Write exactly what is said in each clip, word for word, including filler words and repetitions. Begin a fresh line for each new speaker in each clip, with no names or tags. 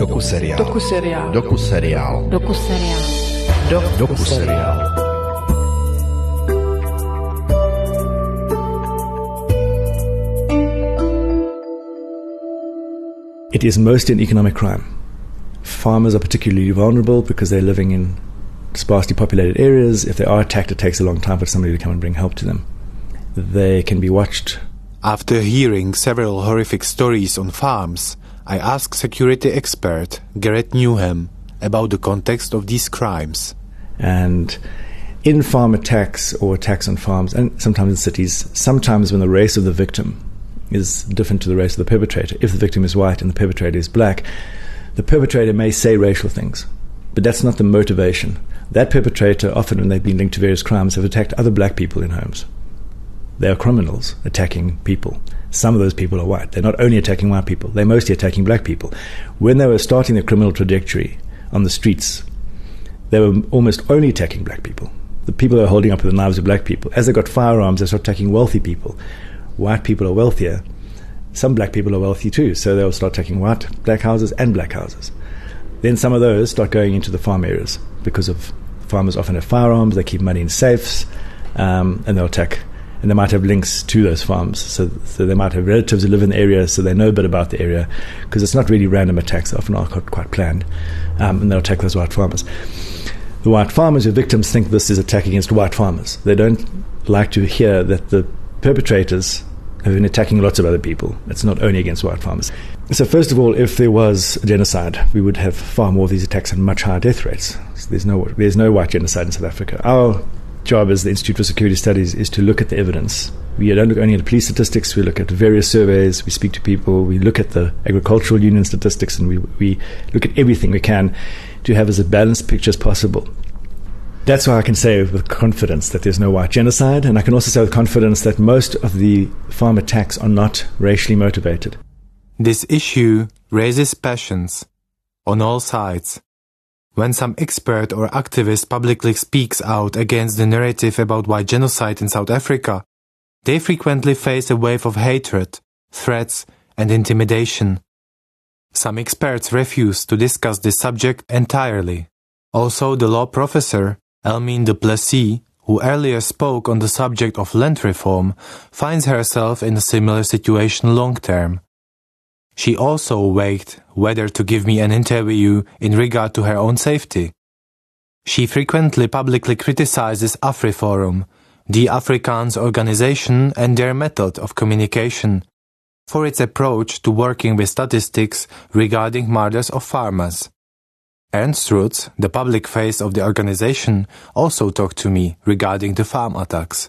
Dokuseriál.
Dokuseriál.
Dokuseriál.
Dokuseriál.
Dokuseriál.
It is mostly an economic crime. Farmers are particularly vulnerable because they're living in sparsely populated areas. If they are attacked, it takes a long time for somebody to come and bring help to them. They can be watched.
After hearing several horrific stories on farms, I asked security expert Gareth Newham about the context of these crimes.
And in farm attacks or attacks on farms, and sometimes in cities, sometimes when the race of the victim is different to the race of the perpetrator. If the victim is white and the perpetrator is black, the perpetrator may say racial things, but that's not the motivation. That perpetrator, often when they've been linked to various crimes, have attacked other black people in homes. They are criminals attacking people. Some of those people are white. They're not only attacking white people, they're mostly attacking black people. When they were starting their criminal trajectory on the streets, they were almost only attacking black people. The people that are holding up with the knives are black people. As they got firearms, they start attacking wealthy people. White people are wealthier. Some black people are wealthy too, so they'll start attacking white, black houses and black houses. Then some of those start going into the farm areas because of farmers often have firearms, they keep money in safes, um, and they'll attack. And they might have links to those farms, so, so they might have relatives who live in the area, so they know a bit about the area, because it's not really random attacks, they often are quite planned, um, and they'll attack those white farmers. The white farmers, who victims, think this is attack against white farmers. They don't like to hear that the perpetrators have been attacking lots of other people. It's not only against white farmers. So first of all, if there was a genocide, we would have far more of these attacks and much higher death rates. So there's no there's no white genocide in South Africa. Our job as the Institute for Security Studies is to look at the evidence. We don't look only at police statistics, we look at various surveys, we speak to people, we look at the agricultural union statistics, and we, we look at everything we can to have as a balanced picture as possible. That's why I can say with confidence that there's no white genocide, and I can also say with confidence that most of the farm attacks are not racially motivated.
This issue raises passions on all sides. When some expert or activist publicly speaks out against the narrative about white genocide in South Africa, they frequently face a wave of hatred, threats, and intimidation. Some experts refuse to discuss this subject entirely. Also, the law professor, Elmine du Plessis, who earlier spoke on the subject of land reform, finds herself in a similar situation long-term. She also weighed whether to give me an interview in regard to her own safety. She frequently publicly criticizes AfriForum, the Afrikaans organization, and their method of communication, for its approach to working with statistics regarding murders of farmers. Ernst Roets, the public face of the organization, also talked to me regarding the farm attacks.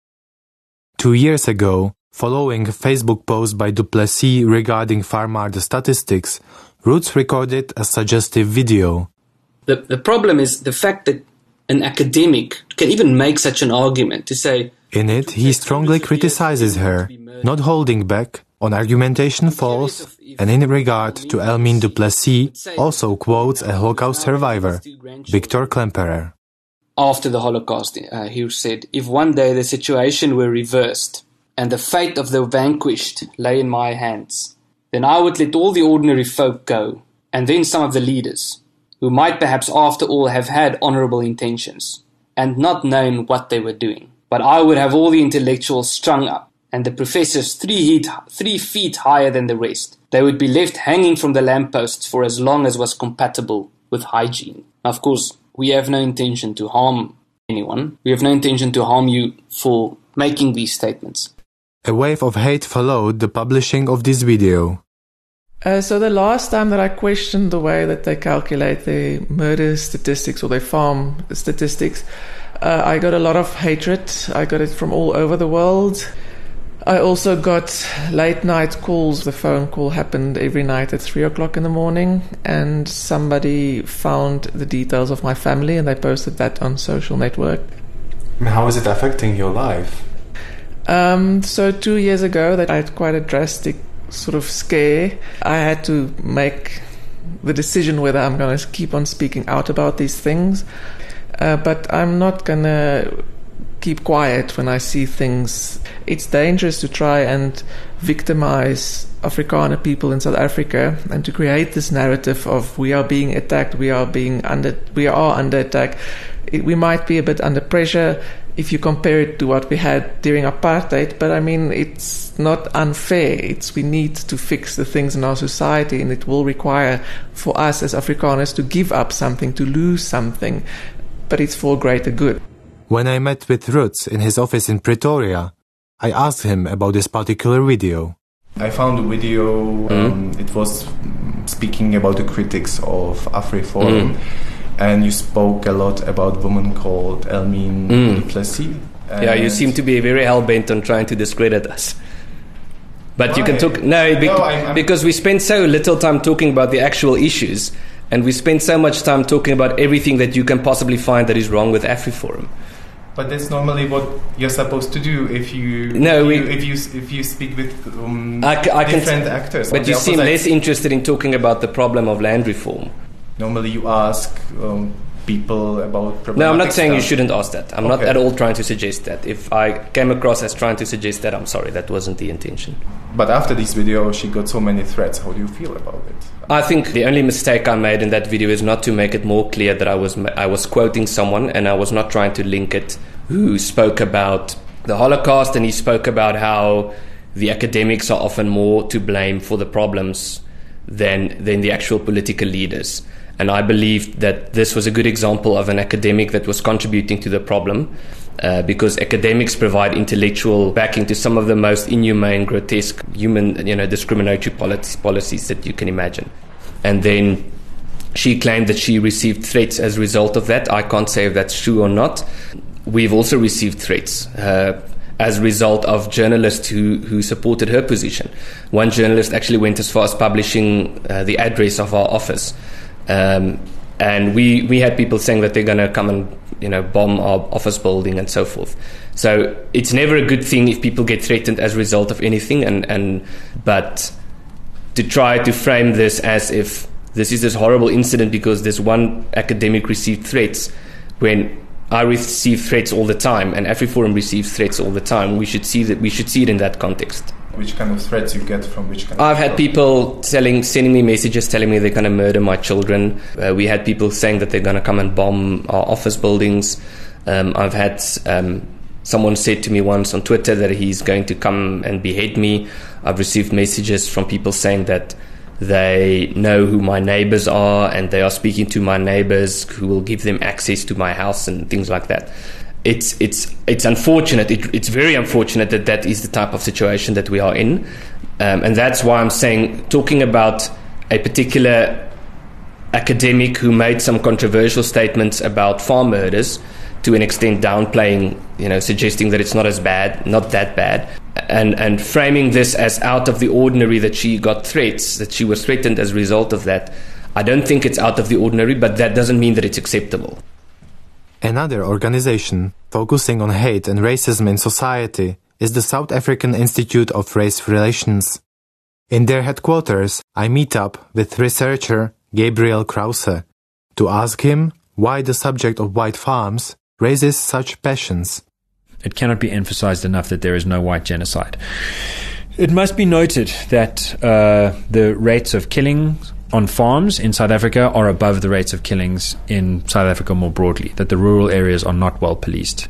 Two years ago, following a Facebook post by du Plessis regarding farm murder statistics, Roets recorded a suggestive video.
The, the problem is the fact that an academic can even make such an argument to say...
In it, he strongly criticizes her, not holding back on argumentation false, and in regard to Elmine du Plessis, also quotes a Holocaust survivor, Victor Klemperer.
After the Holocaust, uh, he said, if one day the situation were reversed, and the fate of the vanquished lay in my hands, then I would let all the ordinary folk go, and then some of the leaders, who might perhaps after all have had honorable intentions, and not known what they were doing. But I would have all the intellectuals strung up, and the professors three feet, three feet higher than the rest. They would be left hanging from the lampposts for as long as was compatible with hygiene. Now, of course, we have no intention to harm anyone. We have no intention to harm you for making these statements.
A wave of hate followed the publishing of this video.
Uh, so the last time that I questioned the way that they calculate their murder statistics or their farm statistics, uh, I got a lot of hatred. I got it from all over the world. I also got late night calls. The phone call happened every night at three o'clock in the morning, and somebody found the details of my family and they posted that on social network.
How is it affecting your life?
Um, so two years ago, that I had quite a drastic sort of scare. I had to make the decision whether I'm going to keep on speaking out about these things, uh, but I'm not going to keep quiet when I see things. It's dangerous to try and victimize Afrikaner people in South Africa and to create this narrative of we are being attacked, we are being under, we are under attack. It, we might be a bit under pressure if you compare it to what we had during apartheid, but I mean, it's not unfair. It's we need to fix the things in our society, and it will require for us as Afrikaners to give up something, to lose something, but it's for greater good.
When I met with Roots in his office in Pretoria, I asked him about this particular video.
I found a video,
mm.
um, it was speaking about the critics of AfriForum. Mm. And you spoke a lot about a woman called Elmine
mm.
du Plessis.
Yeah, you seem to be very hell-bent on trying to discredit us. But Why? you can talk... No, be- no I'm, I'm because we spend so little time talking about the actual issues, and we spend so much time talking about everything that you can possibly find that is wrong with AfriForum.
But that's normally what you're supposed to do if you
no,
if,
we,
you, if you if you speak with um,
I, I
different
can,
actors.
But you seem less interested in talking about the problem of land reform.
Normally you ask um, people about problematic
No, I'm not saying
stuff.
you shouldn't ask that. I'm okay. not at all trying to suggest that. If I came across as trying to suggest that, I'm sorry. That wasn't the intention.
But after this video, she got so many threats. How do you feel about it?
I think the only mistake I made in that video is not to make it more clear that I was I was quoting someone and I was not trying to link it, who spoke about the Holocaust, and he spoke about how the academics are often more to blame for the problems than than the actual political leaders. And I believed that this was a good example of an academic that was contributing to the problem, uh, because academics provide intellectual backing to some of the most inhumane, grotesque, human, you know, discriminatory policies, policies that you can imagine. And then she claimed that she received threats as a result of that. I can't say if that's true or not. We've also received threats uh, as a result of journalists who, who supported her position. One journalist actually went as far as publishing uh, the address of our office. Um, and we, we had people saying that they're going to come and, you know, bomb our office building and so forth. So it's never a good thing if people get threatened as a result of anything. And, and but to try to frame this as if this is this horrible incident because this one academic received threats, when I receive threats all the time and AfriForum receives threats all the time, we should see that we should see it in that context.
Which kind of threats you get from which kind
I've
of
had people telling, sending me messages telling me they're going to murder my children. Uh, we had people saying that they're going to come and bomb our office buildings. Um, I've had um, someone said to me once on Twitter that he's going to come and behead me. I've received messages from people saying that they know who my neighbors are and they are speaking to my neighbors who will give them access to my house and things like that. It's it's it's unfortunate. It, it's very unfortunate that that is the type of situation that we are in, um, and that's why I'm saying talking about a particular academic who made some controversial statements about farm murders, to an extent downplaying, you know, suggesting that it's not as bad, not that bad, and and framing this as out of the ordinary that she got threats, that she was threatened as a result of that. I don't think it's out of the ordinary, but that doesn't mean that it's acceptable.
Another organization focusing on hate and racism in society is the South African Institute of Race Relations. In their headquarters, I meet up with researcher Gabriel Krause to ask him why the subject of white farms raises such passions.
It cannot be emphasized enough that there is no white genocide. It must be noted that uh, the rates of killings on farms in South Africa are above the rates of killings in South Africa more broadly, that the rural areas are not well policed.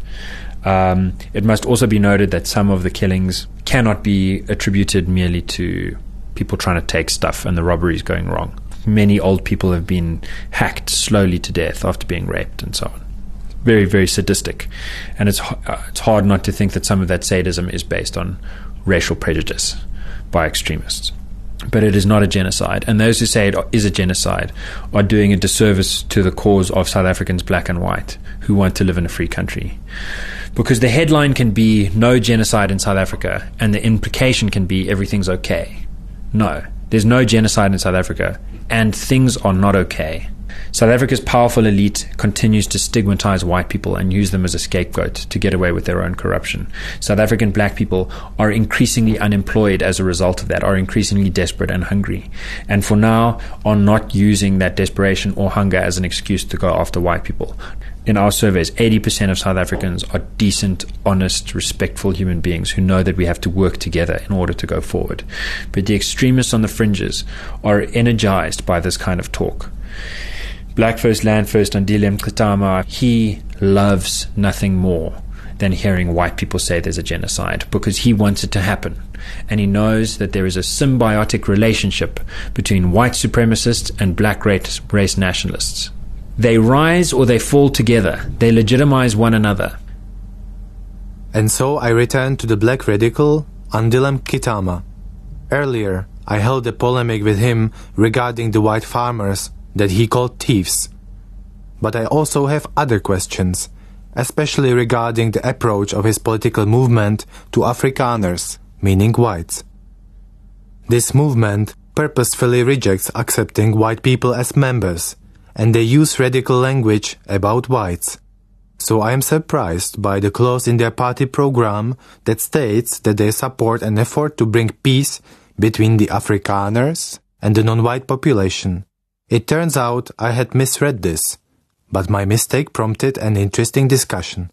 Um, it must also be noted that some of the killings cannot be attributed merely to people trying to take stuff and the robberies going wrong. Many old people have been hacked slowly to death after being raped and so on. Very, very sadistic. And it's, uh, it's hard not to think that some of that sadism is based on racial prejudice by extremists. But it is not a genocide, and those who say it is a genocide are doing a disservice to the cause of South Africans, black and white, who want to live in a free country. Because the headline can be no genocide in South Africa, and the implication can be everything's okay. No, there's no genocide in South Africa, and things are not okay. South Africa's powerful elite continues to stigmatize white people and use them as a scapegoat to get away with their own corruption. South African black people are increasingly unemployed as a result of that, are increasingly desperate and hungry, and for now are not using that desperation or hunger as an excuse to go after white people. in our surveys, eighty percent of South Africans are decent, honest, respectful human beings who know that we have to work together in order to go forward. But the extremists on the fringes are energized by this kind of talk. Black First, Land First, Andile Mngxitama, he loves nothing more than hearing white people say there's a genocide, because he wants it to happen. And he knows that there is a symbiotic relationship between white supremacists and black race, race nationalists. They rise or they fall together. They legitimize one another.
And so I returned to the black radical, Andile Mngxitama. Earlier, I held a polemic with him regarding the white farmers that he called thieves. But I also have other questions, especially regarding the approach of his political movement to Afrikaners, meaning whites. This movement purposefully rejects accepting white people as members, and they use radical language about whites. So I am surprised by the clause in their party program that states that they support an effort to bring peace between the Afrikaners and the non-white population. It turns out I had misread this, but my mistake prompted an interesting discussion.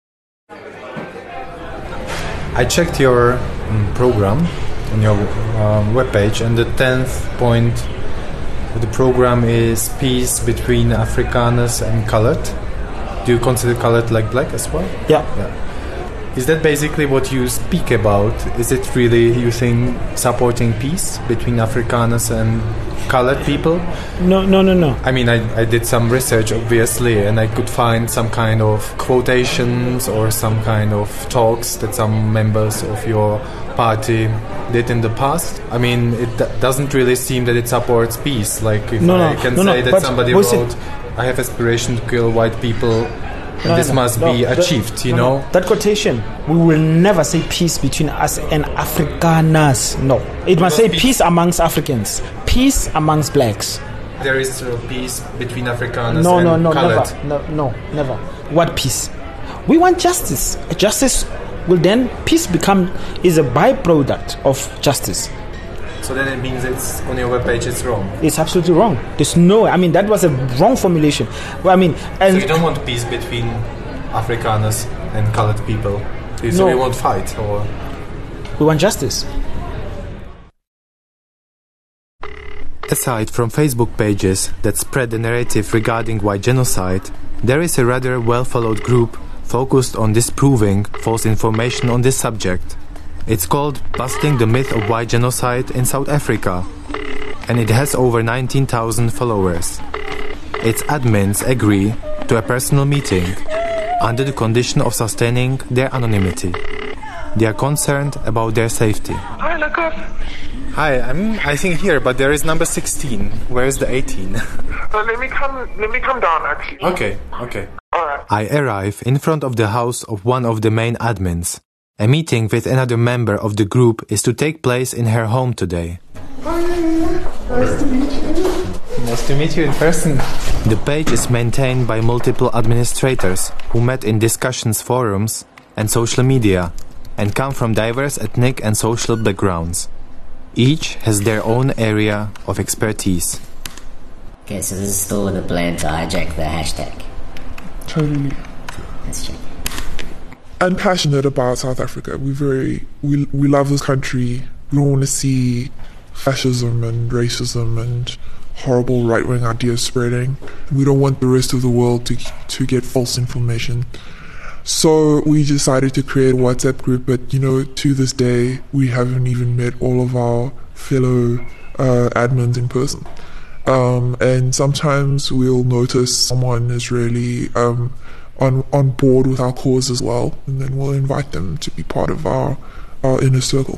I checked your um, program on your um, webpage, and the tenth point of the program is peace between Afrikaners and colored. Do you consider colored like black as well?
Yeah.
yeah. Is that basically what you speak about? Is it really, you think, supporting peace between Afrikaners and colored people?
No, no, no, no.
I mean, I, I did some research, obviously, and I could find some kind of quotations or some kind of talks that some members of your party did in the past. I mean, it d- doesn't really seem that it supports peace. Like, if
no,
I
no,
can
no,
say
no,
that somebody wrote,
it?
I have aspiration to kill white people, and
no,
this
no,
must
no,
be
the,
achieved, you
no,
know?
No. That quotation, we will never say peace between us and Afrikaners. No. It must say peace. peace amongst Africans. Peace amongst blacks.
There is uh, peace between Afrikaners
no,
and
no, no,
colored.
Never. No, no, never. What peace? We want justice. Justice will then, peace become, is a byproduct of justice.
So then it means it's on your webpage it's wrong.
It's absolutely wrong. There's no, I mean, that was a wrong formulation. Well, I mean, and
so you don't want peace between Afrikaners and colored people? So
no.
you won't fight, or?
We want justice.
Aside from Facebook pages that spread the narrative regarding white genocide, there is a rather well-followed group focused on disproving false information on this subject. It's called Busting the Myth of White Genocide in South Africa, and it has over nineteen thousand followers. Its admins agree to a personal meeting under the condition of sustaining their anonymity. They are concerned about their safety.
Hi, look up.
Hi, I'm I think here, but there is number sixteen. Where is the eighteen?
Uh, let me come. Let me come down. Actually.
Okay. Okay.
All right.
I arrive in front of the house of one of the main admins. A meeting with another member of the group is to take place in her home today.
Hi, nice to meet you.
Nice to meet you in person.
The page is maintained by multiple administrators who met in discussions forums and social media and come from diverse ethnic and social backgrounds. Each has their own area of expertise.
Okay, so this is still with a plan to hijack the hashtag.
Totally.
Let's check.
I'm passionate about South Africa. We very we we love this country. We don't want to see fascism and racism and horrible right-wing ideas spreading. We don't want the rest of the world to to get false information. So we decided to create a WhatsApp group, but you know, to this day, we haven't even met all of our fellow uh, admins in person. Um, and sometimes we'll notice someone is really um, on on board with our cause as well, and then we'll invite them to be part of our, our inner circle.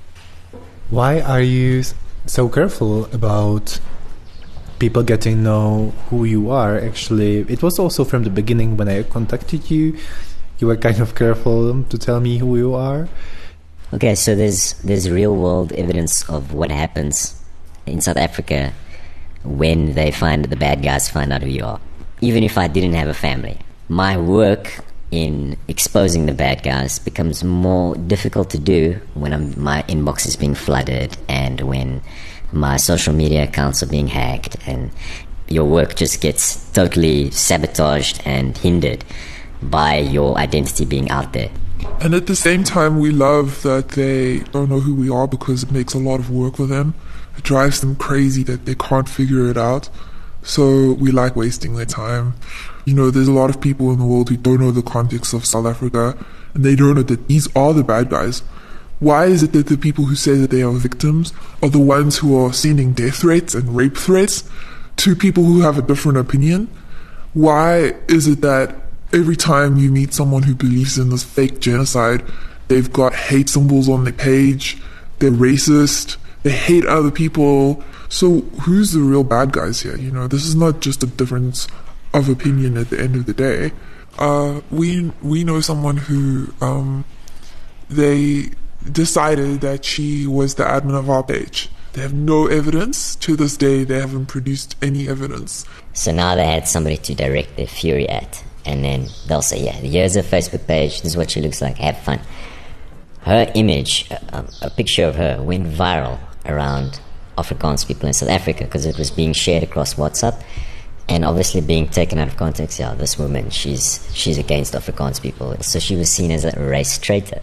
Why are you so careful about people getting to know who you are? Actually, it was also from the beginning when I contacted you. You were kind of careful to tell me who you are.
Okay, so there's there's real world evidence of what happens in South Africa when they find the bad guys find out who you are. Even if I didn't have a family, my work in exposing the bad guys becomes more difficult to do when I'm, my inbox is being flooded and when my social media accounts are being hacked, and your work just gets totally sabotaged and hindered by your identity being out there.
And at the same time, we love that they don't know who we are because it makes a lot of work for them. It drives them crazy that they can't figure it out. So we like wasting their time. You know, there's a lot of people in the world who don't know the context of South Africa, and they don't know that these are the bad guys. Why is it that the people who say that they are victims are the ones who are sending death threats and rape threats to people who have a different opinion? Why is it that every time you meet someone who believes in this fake genocide, they've got hate symbols on their page, they're racist, they hate other people? So who's the real bad guys here? You know, this is not just a difference of opinion at the end of the day. Uh, we we know someone who um, they decided that she was the admin of our page. They have no evidence. To this day, they haven't produced any evidence.
So now they had somebody to direct their fury at. And then they'll say, yeah, here's her Facebook page. This is what she looks like. Have fun. Her image, a, a picture of her, went viral around Afrikaans people in South Africa because it was being shared across WhatsApp. And obviously being taken out of context, yeah, this woman, she's she's against Afrikaans people. So she was seen as a race traitor.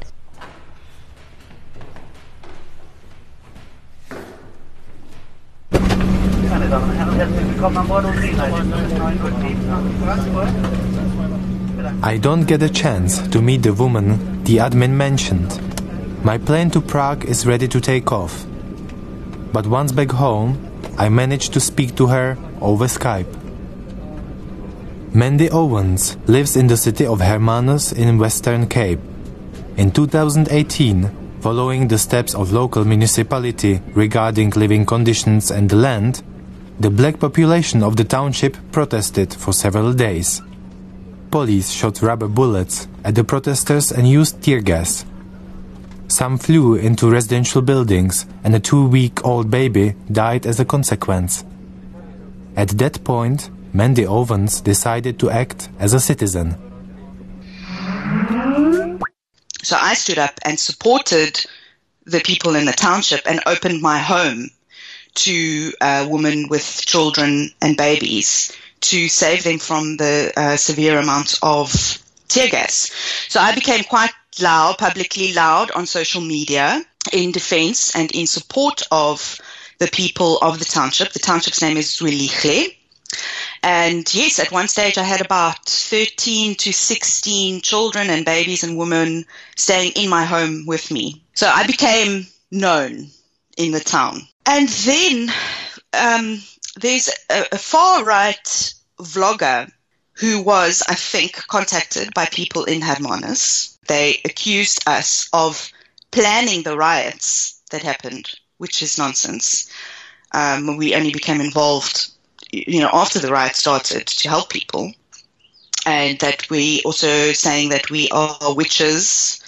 I don't get a chance to meet the woman the admin mentioned. My plane to Prague is ready to take off. But once back home, I managed to speak to her over Skype. Mandy Owens lives in the city of Hermanus in Western Cape. In two thousand eighteen, following the steps of local municipality regarding living conditions and the land, the black population of the township protested for several days. Police shot rubber bullets at the protesters and used tear gas. Some flew into residential buildings and a two-week-old baby died as a consequence. At that point, Mandy Owens decided to act as a citizen.
So I stood up and supported the people in the township and opened my home to uh, women with children and babies to save them from the uh, severe amount of tear gas. So I became quite loud, publicly loud on social media in defense and in support of the people of the township. The township's name is Zwelihle. And yes, at one stage I had about thirteen to sixteen children and babies and women staying in my home with me. So I became known in the town. And then um, there's a, a far-right vlogger who was, I think, contacted by people in Hermanus. They accused us of planning the riots that happened, which is nonsense. Um, we only became involved you know, after the riot started to help people, and that we also saying that we are witches,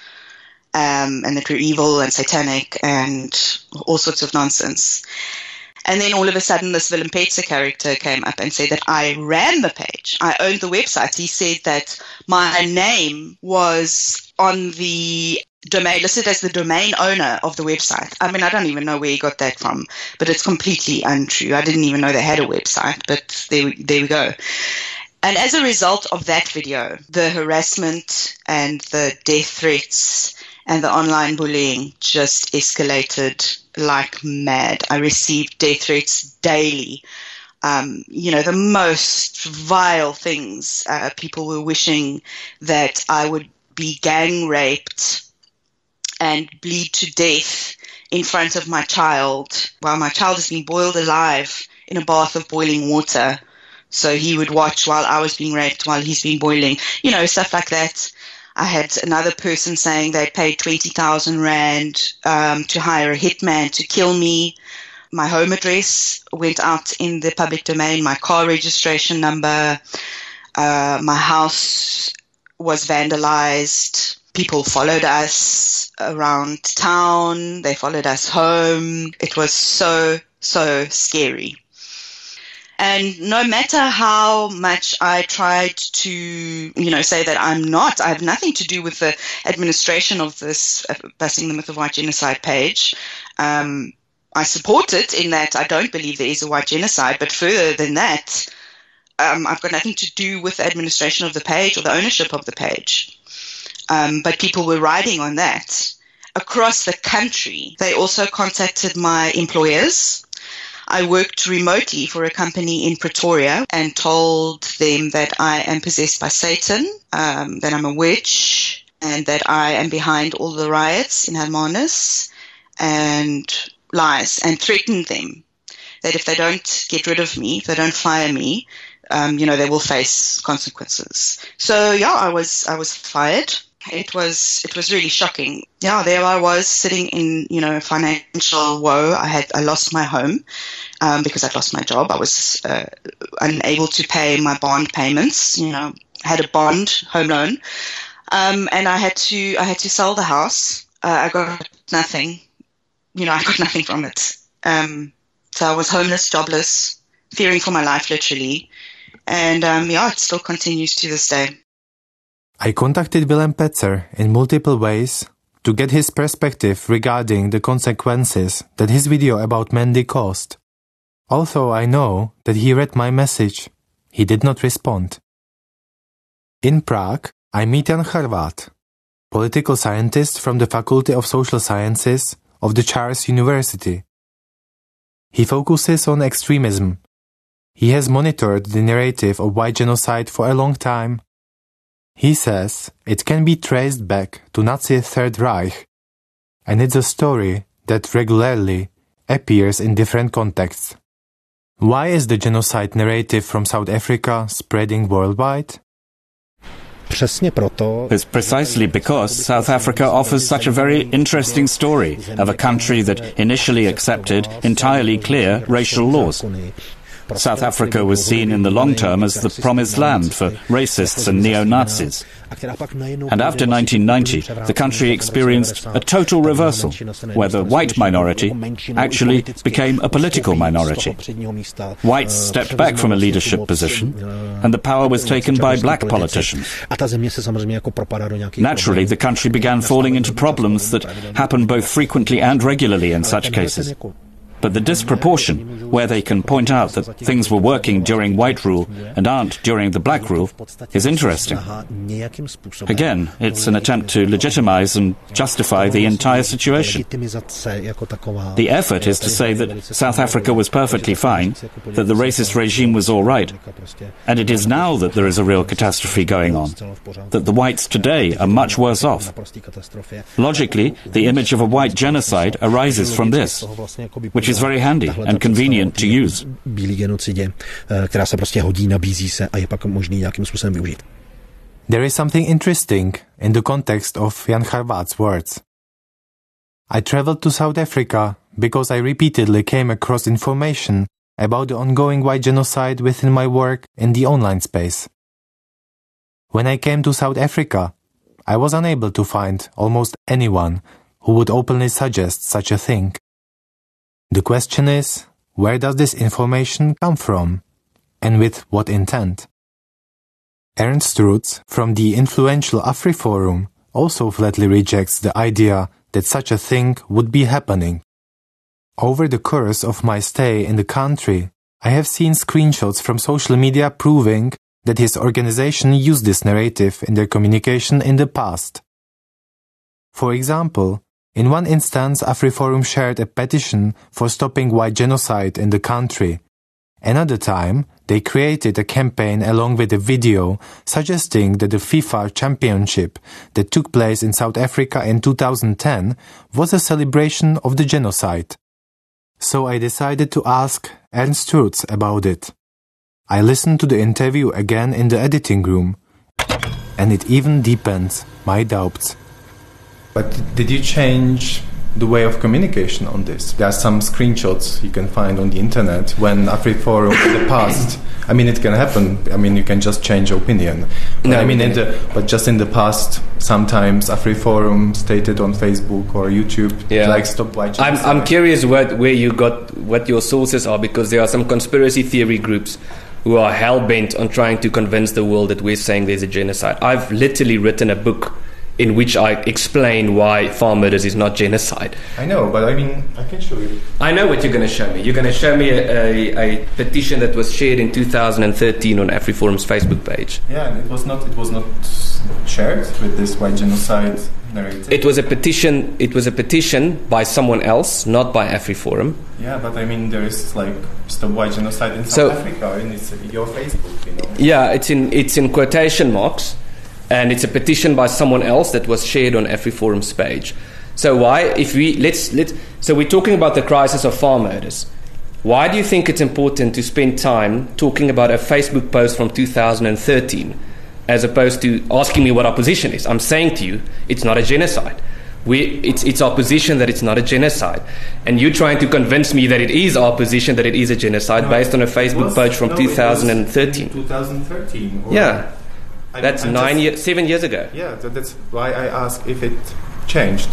um, and that we're evil and satanic and all sorts of nonsense. And then all of a sudden this Willem Petzer character came up and said that I ran the page. I owned the website. He said that my name was on the domain, listed as the domain owner of the website. I mean, I don't even know where he got that from, but it's completely untrue. I didn't even know they had a website, but there, there we go. And as a result of that video, the harassment and the death threats and the online bullying just escalated like mad. I received death threats daily. Um, you know, the most vile things. Uh, people were wishing that I would be gang raped and bleed to death in front of my child while my child is being boiled alive in a bath of boiling water. So he would watch while I was being raped, while he's been boiling, you know, stuff like that. I had another person saying they paid twenty thousand rand um, to hire a hitman to kill me. My home address went out in the public domain, my car registration number, uh, my house was vandalized. People followed us around town. They followed us home. It was so, so scary. And no matter how much I tried to, you know, say that I'm not, I have nothing to do with the administration of this uh, Busting the Myth of White Genocide page. Um, I support it in that I don't believe there is a white genocide, but further than that, um, I've got nothing to do with the administration of the page or the ownership of the page. Um, but people were riding on that. Across the country, they also contacted my employers. I worked remotely for a company in Pretoria and told them that I am possessed by Satan, um, that I'm a witch, and that I am behind all the riots in Hermanus, and lies, and threatened them that if they don't get rid of me, if they don't fire me, um, you know, they will face consequences. So yeah, I was I was fired. It was it was really shocking. Yeah, there I was sitting in, you know, financial woe. I had I lost my home um, because I'd lost my job. I was uh, unable to pay my bond payments. You know, had a bond home loan, um, and I had to I had to sell the house. Uh, I got nothing. You know, I got nothing from it. Um, so I was homeless, jobless, fearing for my life, literally. And um, yeah, it still continues to this day.
I contacted Willem Petzer in multiple ways to get his perspective regarding the consequences that his video about Mandy caused. Although I know that he read my message, he did not respond. In Prague, I meet Jan Charvat, political scientist from the Faculty of Social Sciences of the Charles University. He focuses on extremism. He has monitored the narrative of white genocide for a long time. He says it can be traced back to Nazi Third Reich, and it's a story that regularly appears in different contexts. Why is the genocide narrative from South Africa spreading worldwide?
It's precisely because South Africa offers such a very interesting story of a country that initially accepted entirely clear racial laws. South Africa was seen in the long term as the promised land for racists and neo-Nazis. And after nineteen ninety, the country experienced a total reversal, where the white minority actually became a political minority. Whites stepped back from a leadership position, and the power was taken by black politicians. Naturally, the country began falling into problems that happen both frequently and regularly in such cases. But the disproportion, where they can point out that things were working during white rule and aren't during the black rule, is interesting. Again, it's an attempt to legitimize and justify the entire situation. The effort is to say that South Africa was perfectly fine, that the racist regime was all right, and it is now that there is a real catastrophe going on, that the whites today are much worse off. Logically, the image of a white genocide arises from this, which is very handy and convenient to use.
There is something interesting in the context of Jan Charvat's words. I traveled to South Africa because I repeatedly came across information about the ongoing white genocide within my work in the online space. When I came to South Africa, I was unable to find almost anyone who would openly suggest such a thing. The question is, where does this information come from, and with what intent? Ernst Rutz from the influential AfriForum also flatly rejects the idea that such a thing would be happening. Over the course of my stay in the country, I have seen screenshots from social media proving that his organization used this narrative in their communication in the past. For example, in one instance, AfriForum shared a petition for stopping white genocide in the country. Another time, they created a campaign along with a video suggesting that the FIFA championship that took place in South Africa in two thousand ten was a celebration of the genocide. So I decided to ask Ernst Rutz about it. I listened to the interview again in the editing room, and it even deepens my doubts.
But did you change the way of communication on this? There are some screenshots you can find on the internet when AfriForum in the past. I mean, it can happen. I mean, you can just change opinion. But no, I mean, in the, but just in the past, sometimes AfriForum stated on Facebook or YouTube, yeah. like stop white genocide.
I'm I'm curious what where you got what your sources are, because there are some conspiracy theory groups who are hell bent on trying to convince the world that we're saying there's a genocide. I've literally written a book in which I explain why farm murders is not genocide.
I know, but I mean, I can show you.
I know what you're going to show me. You're going to show me a, a, a petition that was shared in two thousand thirteen on AfriForum's Facebook page.
Yeah, and it was not. It was not shared with this white genocide narrative.
It was a petition. It was a petition by someone else, not by AfriForum.
Yeah, but I mean, there is like Stop White Genocide in South
So-
Africa, and it's your Facebook, you know.
Yeah, it's in it's in quotation marks, and it's a petition by someone else that was shared on AfriForum's page. So why, if we let's let so we're talking about the crisis of farm murders. Why do you think it's important to spend time talking about a Facebook post from two thousand thirteen, as opposed to asking me what our position is? I'm saying to you, it's not a genocide. We, it's, it's our position that it's not a genocide. And you're trying to convince me that it is our position that it is a genocide
No,
based on a Facebook
was-
post from
no,
two thousand thirteen.
twenty thirteen. Or
Yeah.
I mean,
That's
I'm
nine
just-
years, seven years ago.
Yeah, that, that's why I asked if it changed.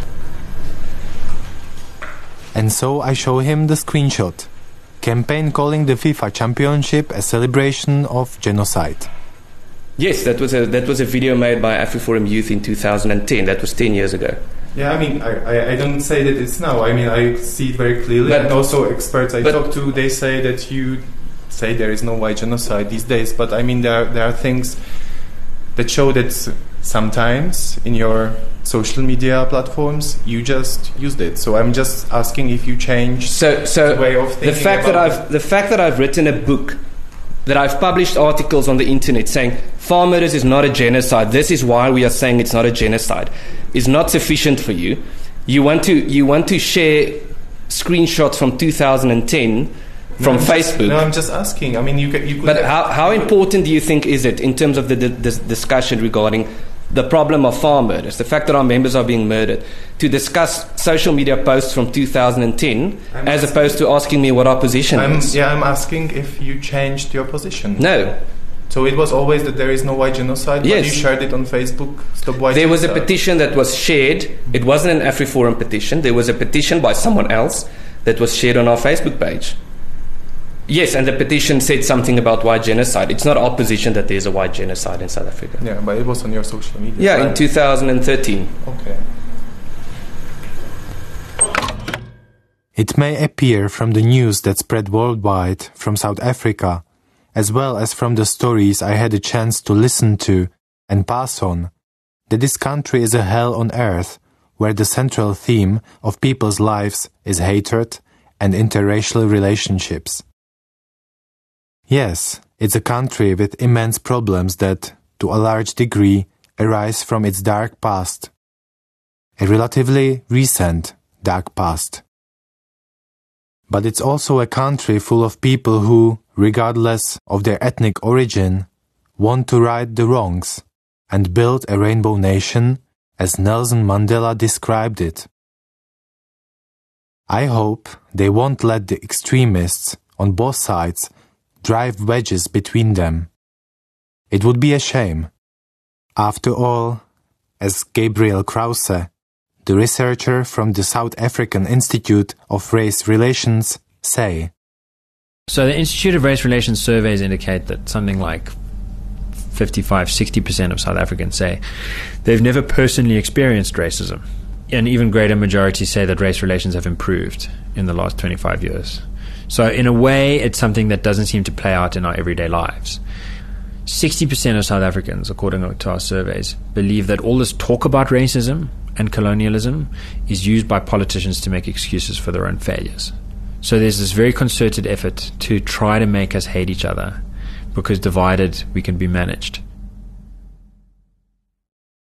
And so I show him the screenshot. Campaign calling the FIFA Championship a celebration of genocide.
Yes, that was a that was a video made by AfriForum Youth in two thousand ten. That was ten years ago.
Yeah, I mean, I, I, I don't say that it's now. I mean, I see it very clearly.
But-
and also experts I
but-
talk to, they say that you say there is no white genocide these days. But I mean, there are, there are things that show that sometimes in your social media platforms you just used it. So I'm just asking if you change
So, so
the way of
the
thinking
fact that
about
I've the fact that I've written a book, that I've published articles on the internet saying farm murders is not a genocide, this is why we are saying it's not a genocide, is not sufficient for you. You want to you want to share screenshots from two thousand ten from
No, I'm
Facebook.
Just, no, I'm just asking. I mean, you could. You could
But
have-
how, how important do you think is it in terms of the, the, this discussion regarding the problem of farm murders, the fact that our members are being murdered, to discuss social media posts from two thousand ten
I'm
as
asking-
opposed to asking me what our position
I'm,
is?
yeah, I'm asking if you changed your position.
No.
So it was always that there is no white genocide,
Yes.
but you shared it on Facebook, Stop White
There was a
Genocide.
petition that was shared. It wasn't an AfriForum petition. There was a petition by someone else that was shared on our Facebook page. Yes, and the petition said something about white genocide. It's not our position that there's a white genocide in South Africa.
Yeah, but it was on your social media.
Yeah, in
right?
two thousand thirteen.
Okay.
It may appear from the news that spread worldwide from South Africa, as well as from the stories I had a chance to listen to and pass on, that this country is a hell on earth where the central theme of people's lives is hatred and interracial relationships. Yes, it's a country with immense problems that, to a large degree, arise from its dark past. A relatively recent dark past. But it's also a country full of people who, regardless of their ethnic origin, want to right the wrongs and build a rainbow nation as Nelson Mandela described it. I hope they won't let the extremists on both sides drive wedges between them. It would be a shame. After all, as Gabriel Krause, the researcher from the South African Institute of Race Relations, say.
So the Institute of Race Relations surveys indicate that something like fifty-five to sixty percent of South Africans say they've never personally experienced racism. An even greater majority say that race relations have improved in the last twenty-five years. So in a way, it's something that doesn't seem to play out in our everyday lives. sixty percent of South Africans, according to our surveys, believe that all this talk about racism and colonialism is used by politicians to make excuses for their own failures. So there's this very concerted effort to try to make us hate each other, because divided we can be managed.